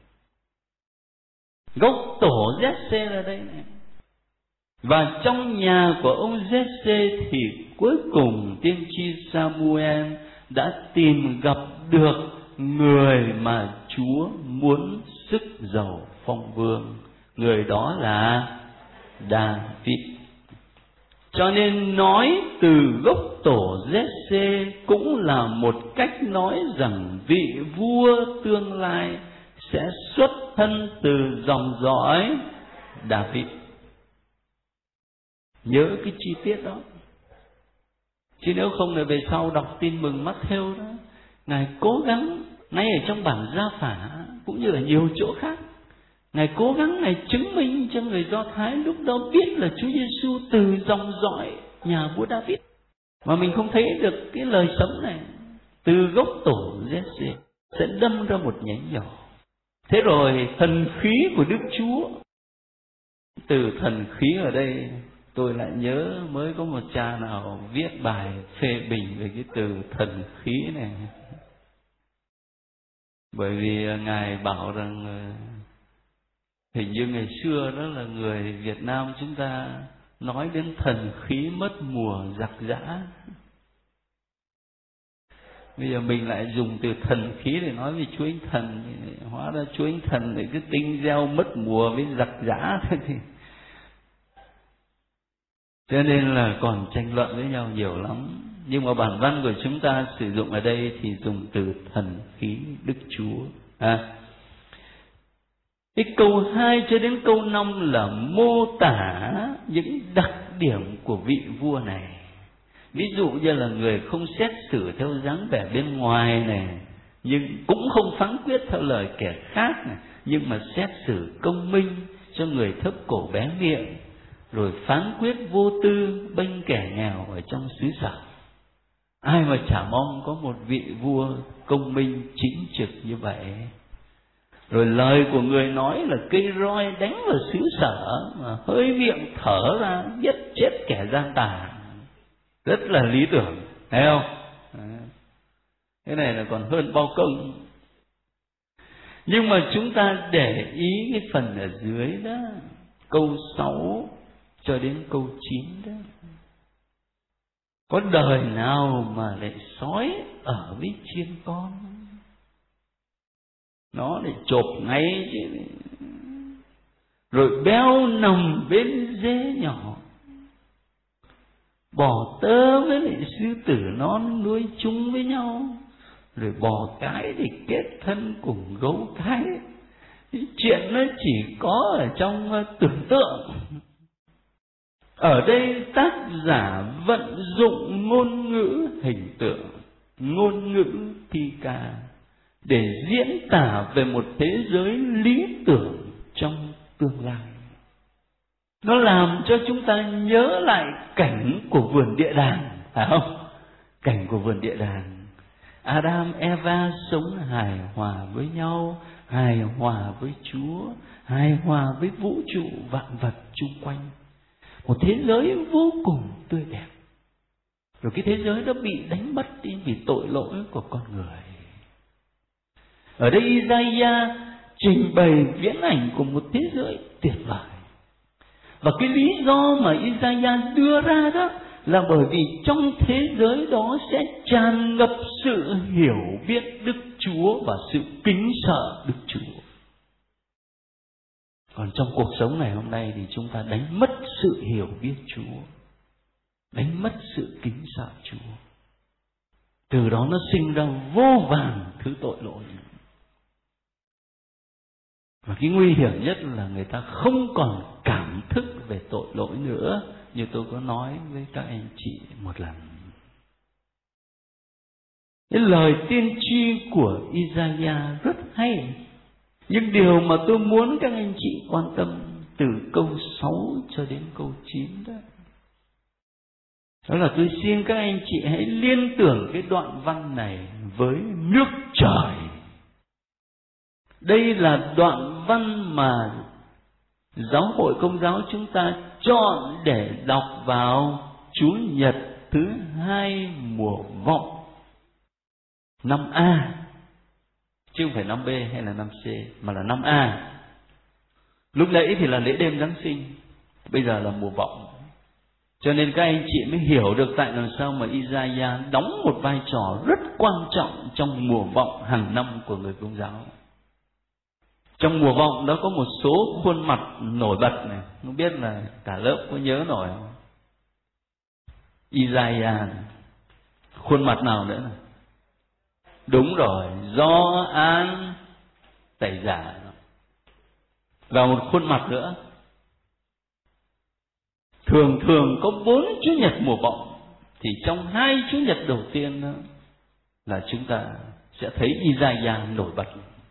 Gốc tổ Giê-xê là đây này. Và trong nhà của ông Giê-xê thì cuối cùng tiên tri Samuel đã tìm gặp được người mà Chúa muốn sức giàu phong vương. Người đó là David. Cho nên nói từ gốc tổ Giê-xê cũng là một cách nói rằng vị vua tương lai sẽ xuất thân từ dòng dõi David. Nhớ cái chi tiết đó. Chứ nếu không là về sau đọc tin mừng Mát-thêu đó, Ngài cố gắng ngay ở trong bản Gia Phả cũng như ở nhiều chỗ khác, Ngài cố gắng Ngài chứng minh cho người Do Thái lúc đó biết là Chúa Giêsu từ dòng dõi nhà vua David. Mà mình không thấy được cái lời sống này. Từ gốc tổ Giê-xê sẽ đâm ra một nhánh nhỏ. Thế rồi thần khí của Đức Chúa. Từ thần khí ở đây tôi lại nhớ mới có một cha nào viết bài phê bình về cái từ thần khí này. Bởi vì Ngài bảo rằng hình như ngày xưa đó là người Việt Nam chúng ta nói đến thần khí mất mùa giặc giã. Bây giờ mình lại dùng từ thần khí để nói về Chúa Anh Thần. Hóa ra Chúa Anh Thần để cứ tinh gieo mất mùa với giặc giã thôi thì. Cho nên là còn tranh luận với nhau nhiều lắm. Nhưng mà bản văn của chúng ta sử dụng ở đây thì dùng từ thần khí Đức Chúa. Cái câu 2 cho đến câu 5 là mô tả những đặc điểm của vị vua này. Ví dụ như là người không xét xử theo dáng vẻ bên ngoài này, nhưng cũng không phán quyết theo lời kẻ khác này, nhưng mà xét xử công minh cho người thấp cổ bé miệng, rồi phán quyết vô tư bênh kẻ nghèo ở trong xứ sở. Ai mà chả mong có một vị vua công minh chính trực như vậy. Rồi lời của người nói là cây roi đánh vào xứ sở, mà hơi miệng thở ra giết chết kẻ gian tà. Rất là lý tưởng, thấy không? Cái này là còn hơn bao công. Nhưng mà chúng ta để ý cái phần ở dưới đó, câu 6 cho đến câu 9 đó. Có đời nào mà lại sói ở với chiên con? Nó lại chộp ngay chứ. Rồi béo nằm bên dê nhỏ. Bò tơ với lại sư tử non nuôi chung với nhau. Rồi bò cái thì kết thân cùng gấu cái. Chuyện nó chỉ có ở trong tưởng tượng. Ở đây tác giả vận dụng ngôn ngữ hình tượng, ngôn ngữ thi ca để diễn tả về một thế giới lý tưởng trong tương lai. Nó làm cho chúng ta nhớ lại cảnh của vườn địa đàng, phải không? Cảnh của vườn địa đàng. Adam, Eva sống hài hòa với nhau, hài hòa với Chúa, hài hòa với vũ trụ vạn vật chung quanh. Một thế giới vô cùng tươi đẹp. Rồi cái thế giới đó bị đánh mất đi vì tội lỗi của con người. Ở đây Isaiah trình bày viễn ảnh của một thế giới tuyệt vời. Và cái lý do mà Isaiah đưa ra đó là bởi vì trong thế giới đó sẽ tràn ngập sự hiểu biết Đức Chúa và sự kính sợ Đức Chúa. Còn trong cuộc sống ngày hôm nay thì chúng ta đánh mất sự hiểu biết Chúa, đánh mất sự kính sợ Chúa. Từ đó nó sinh ra vô vàn thứ tội lỗi. Và cái nguy hiểm nhất là người ta không còn cảm thức về tội lỗi nữa, như tôi có nói với các anh chị một lần. Cái lời tiên tri của Isaiah rất hay. Nhưng điều mà tôi muốn các anh chị quan tâm từ câu 6 cho đến câu 9 đó là tôi xin các anh chị hãy liên tưởng cái đoạn văn này với nước trời. Đây là đoạn văn mà Giáo hội Công giáo chúng ta chọn để đọc vào Chủ nhật thứ 2 mùa vọng năm A, chứ không phải năm B hay là năm C, mà là năm A. Lúc nãy thì là lễ đêm Giáng sinh, bây giờ là mùa vọng. Cho nên các anh chị mới hiểu được tại làm sao mà Isaiah đóng một vai trò rất quan trọng trong mùa vọng hàng năm của người Công giáo. Trong mùa vọng đó có một số khuôn mặt nổi bật này, không biết là cả lớp có nhớ nổi không? Isaiah, khuôn mặt nào nữa này? Đúng rồi, Gioan Tẩy Giả. Và một khuôn mặt nữa. Thường thường có 4 Chủ nhật mùa vọng, thì trong 2 Chủ nhật đầu tiên đó là chúng ta sẽ thấy Isaiah nổi bật.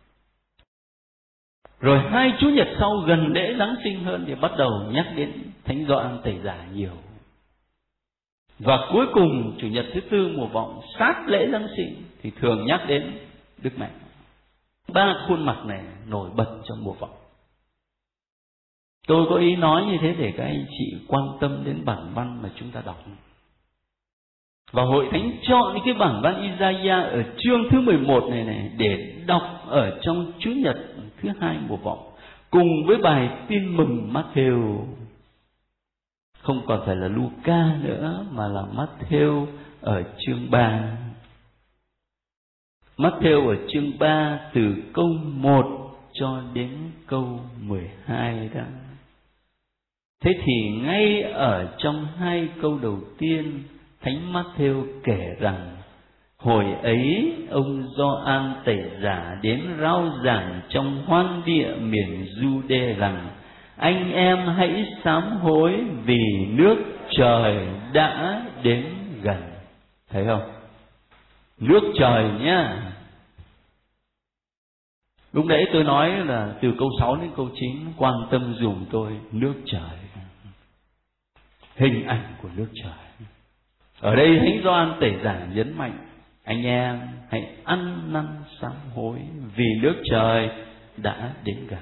Rồi 2 Chủ nhật sau gần lễ Giáng sinh hơn thì bắt đầu nhắc đến Thánh Gioan Tẩy Giả nhiều. Và cuối cùng Chủ nhật thứ 4 mùa vọng sát lễ Giáng sinh thì thường nhắc đến Đức Mẹ. 3 khuôn mặt này nổi bật trong mùa vọng. Tôi có ý nói như thế để các anh chị quan tâm đến bản văn mà chúng ta đọc. Và Hội Thánh chọn cái bản văn Isaiah ở chương thứ 11 này để đọc ở trong Chủ nhật thứ 2 mùa vọng, cùng với bài tin mừng Matthew. Không còn phải là Luca nữa mà là Matthew ở chương 3. Matthew ở chương 3 từ câu 1 cho đến câu 12 đó. Thế thì ngay ở trong 2 câu đầu tiên, Thánh Matthew kể rằng hồi ấy ông Gioan Tẩy Giả đến rao giảng trong hoan địa miền Giu-đê rằng: anh em hãy sám hối vì nước trời đã đến gần. Thấy không? Nước trời nhá. Lúc nãy tôi nói là từ câu 6 đến câu 9 quan tâm dùm tôi nước trời, hình ảnh của nước trời. Ở đây Thánh Gioan Tẩy Giả nhấn mạnh anh em hãy ăn năn sám hối vì nước trời đã đến gần.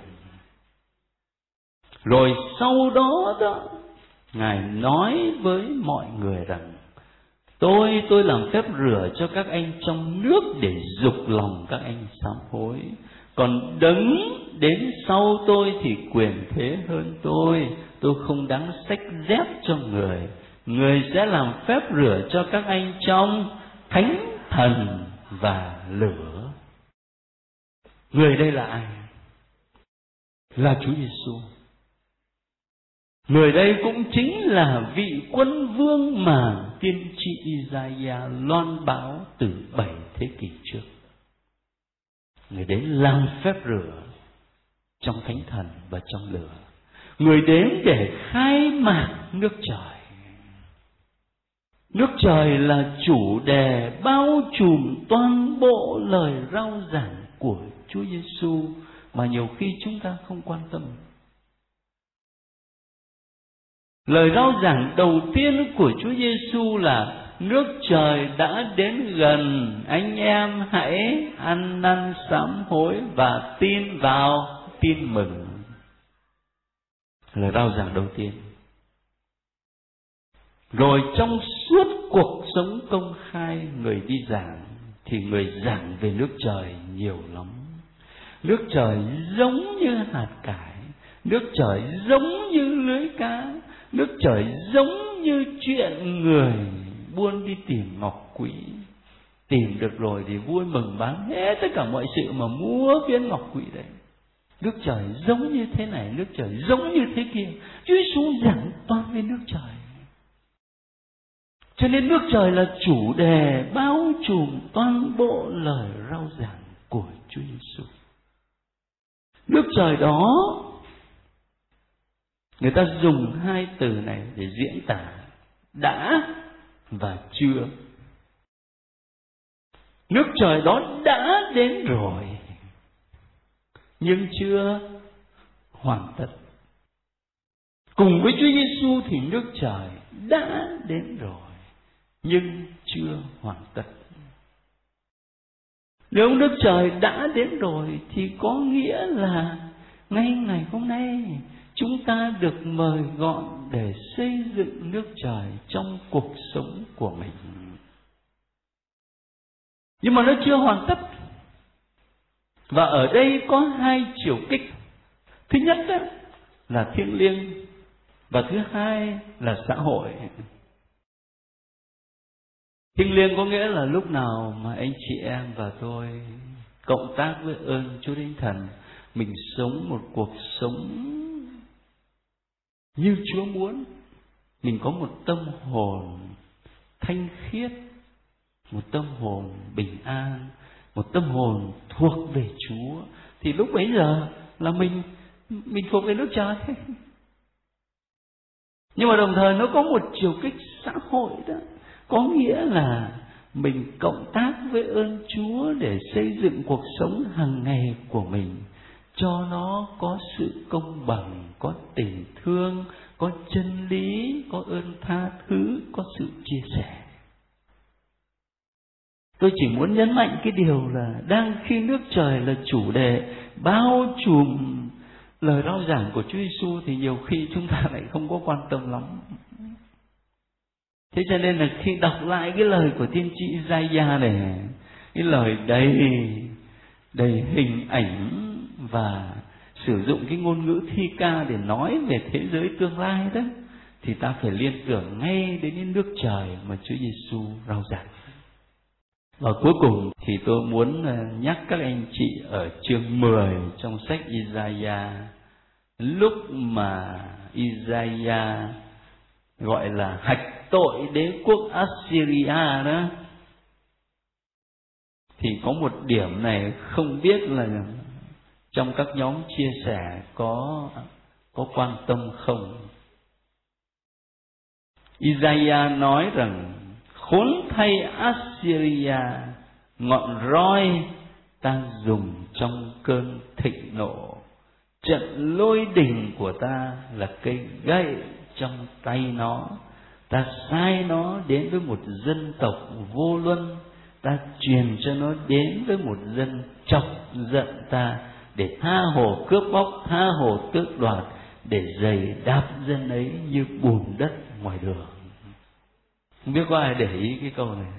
Rồi sau đó Ngài nói với mọi người rằng: tôi làm phép rửa cho các anh trong nước để dục lòng các anh sám hối. Còn đấng đến sau tôi thì quyền thế hơn tôi không đáng xách dép cho người. Người sẽ làm phép rửa cho các anh trong thánh thần và lửa. Người đây là ai? Là Chúa Giêsu. Người đây cũng chính là vị quân vương mà tiên tri Isaiah loan báo từ 7 thế kỷ trước. Người đến làm phép rửa trong thánh thần và trong lửa. Người đến để khai mạc nước trời. Nước trời là chủ đề bao trùm toàn bộ lời rao giảng của Chúa Giêsu mà nhiều khi chúng ta không quan tâm. Lời rao giảng đầu tiên của Chúa Giêsu là nước trời đã đến gần, anh em hãy ăn năn sám hối và tin vào tin mừng. Lời rao giảng đầu tiên. Rồi trong suốt cuộc sống công khai người đi giảng thì người giảng về nước trời nhiều lắm. Nước trời giống như hạt cải, nước trời giống như lưới cá, nước trời giống như chuyện người buôn đi tìm ngọc quý. Tìm được rồi thì vui mừng bán hết tất cả mọi sự mà mua viên ngọc quý đấy. Nước trời giống như thế này, nước trời giống như thế kia. Chúa Giêsu giảng toàn về nước trời. Cho nên nước trời là chủ đề bao trùm toàn bộ lời rao giảng của Chúa Giêsu. Nước trời đó, người ta dùng hai từ này để diễn tả đã và chưa. Nước trời đó đã đến rồi, nhưng chưa hoàn tất. Cùng với Chúa Giêsu thì nước trời đã đến rồi, nhưng chưa hoàn tất. Nếu nước trời đã đến rồi thì có nghĩa là ngay ngày hôm nay chúng ta được mời gọi để xây dựng nước trời trong cuộc sống của mình. Nhưng mà nó chưa hoàn tất. Và ở đây có hai chiều kích. Thứ nhất là thiêng liêng, và thứ hai là xã hội. Thiêng liêng có nghĩa là lúc nào mà anh chị em và tôi cộng tác với ơn Chúa Thánh Thần, mình sống một cuộc sống như Chúa muốn. Mình có một tâm hồn thanh khiết, một tâm hồn bình an, một tâm hồn thuộc về Chúa, thì lúc bấy giờ là mình thuộc về nước trời. Nhưng mà đồng thời nó có một chiều kích xã hội đó, có nghĩa là mình cộng tác với ơn Chúa để xây dựng cuộc sống hàng ngày của mình cho nó có sự công bằng, có tình thương, có chân lý, có ơn tha thứ, có sự chia sẻ. Tôi chỉ muốn nhấn mạnh cái điều là đang khi nước trời là chủ đề bao trùm lời rao giảng của Chúa Giêsu thì nhiều khi chúng ta lại không có quan tâm lắm. Thế cho nên là khi đọc lại cái lời của tiên tri Isaiah này, cái lời đầy hình ảnh và sử dụng cái ngôn ngữ thi ca để nói về thế giới tương lai đó, thì ta phải liên tưởng ngay đến cái nước trời mà Chúa Giêsu rao giảng. Và cuối cùng thì tôi muốn nhắc các anh chị ở chương 10 trong sách Isaiah, lúc mà Isaiah gọi là hạch tội đế quốc Assyria đó, thì có một điểm này không biết là trong các nhóm chia sẻ có quan tâm không. Isaiah nói rằng: khốn thay Assyria, ngọn roi ta dùng trong cơn thịnh nộ, trận lôi đình của ta là cây gậy trong tay nó. Ta sai nó đến với một dân tộc vô luân, ta truyền cho nó đến với một dân chọc giận ta, để tha hồ cướp bóc, tha hồ tước đoạt, để giày đạp dân ấy như bùn đất ngoài đường. Không biết có ai để ý cái câu này.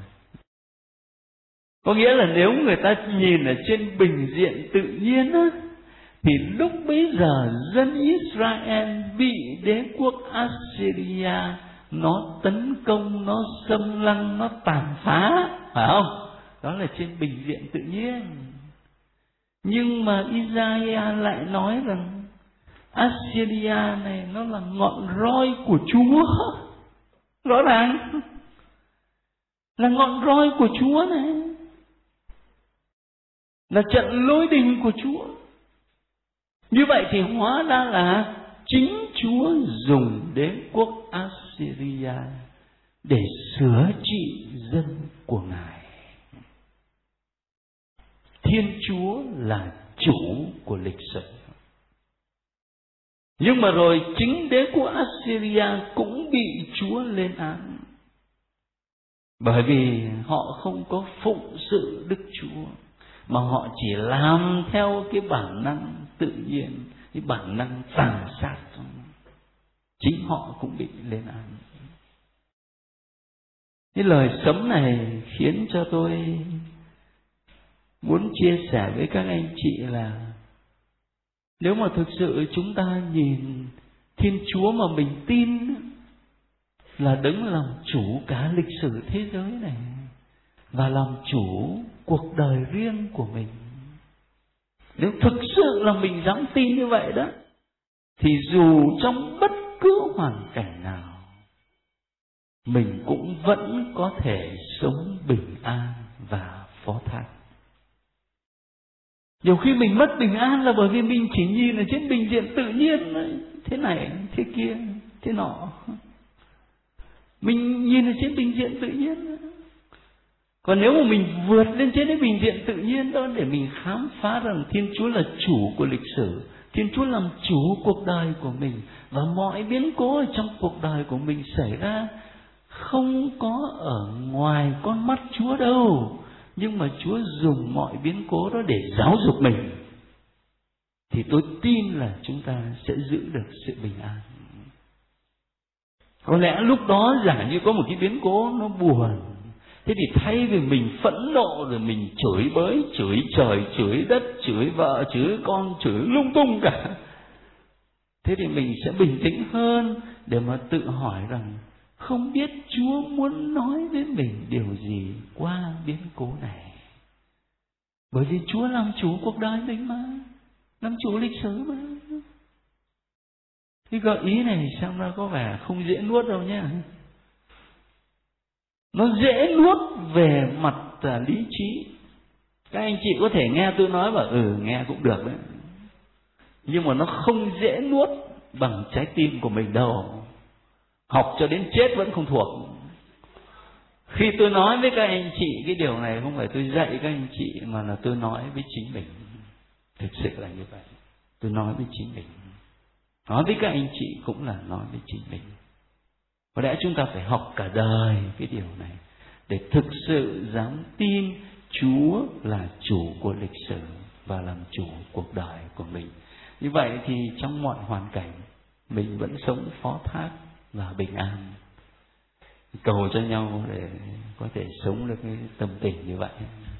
Có nghĩa là nếu người ta nhìn ở trên bình diện tự nhiên á, thì lúc bấy giờ dân Israel bị đế quốc Assyria nó tấn công, nó xâm lăng, nó tàn phá, phải không? Đó là trên bình diện tự nhiên. Nhưng mà Isaiah lại nói rằng Assyria này nó là ngọn roi của Chúa. Rõ ràng là ngọn roi của Chúa này, là trận lôi đình của Chúa. Như vậy thì hóa ra là chính Chúa dùng đế quốc Assyria để sửa trị dân của Ngài. Thì Thiên Chúa là chủ của lịch sử. Nhưng mà rồi chính đế quốc Assyria cũng bị Chúa lên án, bởi vì họ không có phụng sự Đức Chúa, mà họ chỉ làm theo cái bản năng tự nhiên, cái bản năng tàn sát. Chính họ cũng bị lên án. Cái lời sấm này khiến cho tôi muốn chia sẻ với các anh chị là nếu mà thực sự chúng ta nhìn Thiên Chúa mà mình tin là đấng làm chủ cả lịch sử thế giới này và làm chủ cuộc đời riêng của mình, nếu thực sự là mình dám tin như vậy đó, thì dù trong bất cứ hoàn cảnh nào mình cũng vẫn có thể sống bình an và phó thác. Nhiều khi mình mất bình an là bởi vì mình chỉ nhìn ở trên bình diện tự nhiên, thế này, thế kia, thế nọ. Mình nhìn ở trên bình diện tự nhiên. Còn nếu mà mình vượt lên trên cái bình diện tự nhiên đó để mình khám phá rằng Thiên Chúa là chủ của lịch sử, Thiên Chúa làm chủ cuộc đời của mình, và mọi biến cố ở trong cuộc đời của mình xảy ra không có ở ngoài con mắt Chúa đâu, nhưng mà Chúa dùng mọi biến cố đó để giáo dục mình, thì tôi tin là chúng ta sẽ giữ được sự bình an. Có lẽ lúc đó giả như có một cái biến cố nó buồn, thế thì thay vì mình phẫn nộ rồi mình chửi bới, chửi trời, chửi đất, chửi vợ, chửi con, chửi lung tung cả, thế thì mình sẽ bình tĩnh hơn để mà tự hỏi rằng không biết Chúa muốn nói với mình điều gì qua biến cố này. Bởi vì Chúa làm chủ cuộc đời mình mà, làm chủ lịch sử mà. Cái gợi ý này xem ra có vẻ không dễ nuốt đâu nhé. Nó dễ nuốt về mặt lý trí. Các anh chị có thể nghe tôi nói và nghe cũng được đấy, nhưng mà nó không dễ nuốt bằng trái tim của mình đâu. Học cho đến chết vẫn không thuộc. Khi tôi nói với các anh chị cái điều này, không phải tôi dạy các anh chị, mà là tôi nói với chính mình. Thực sự là như vậy. Tôi nói với chính mình. Nói với các anh chị cũng là nói với chính mình. Có lẽ chúng ta phải học cả đời cái điều này để thực sự dám tin Chúa là chủ của lịch sử và làm chủ cuộc đời của mình. Như vậy thì trong mọi hoàn cảnh mình vẫn sống phó thác và bình an. Cầu cho nhau để có thể sống được cái tâm tình như vậy.